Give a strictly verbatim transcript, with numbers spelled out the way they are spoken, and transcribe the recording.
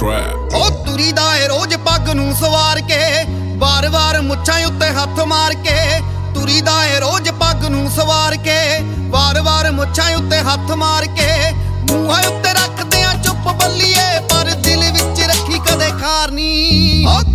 trap। ਉਹ ਤੁਰੀਦਾ ਏ ਰੋਜ਼ ਪੱਗ ਨੂੰ ਸਵਾਰ ਕੇ, ਵਾਰ-ਵਾਰ ਮੁੱਛਾਂ ਉੱਤੇ ਹੱਥ ਮਾਰ ਕੇ। ਤੁਰੀਦਾ ਏ ਰੋਜ਼ ਪੱਗ ਨੂੰ ਸਵਾਰ ਕੇ, ਵਾਰ-ਵਾਰ ਮੁੱਛਾਂ ਉੱਤੇ ਹੱਥ ਮਾਰ ਕੇ। ਮੂੰਹਾਂ ਉੱਤੇ ਰੱਖਦੇ ਆ ਚੁੱਪ ਬੱਲੀਏ, ਪਰ ਦਿਲ ਵਿੱਚ ਰੱਖੀ ਕਦੇ ਖਾਰ ਨੀ।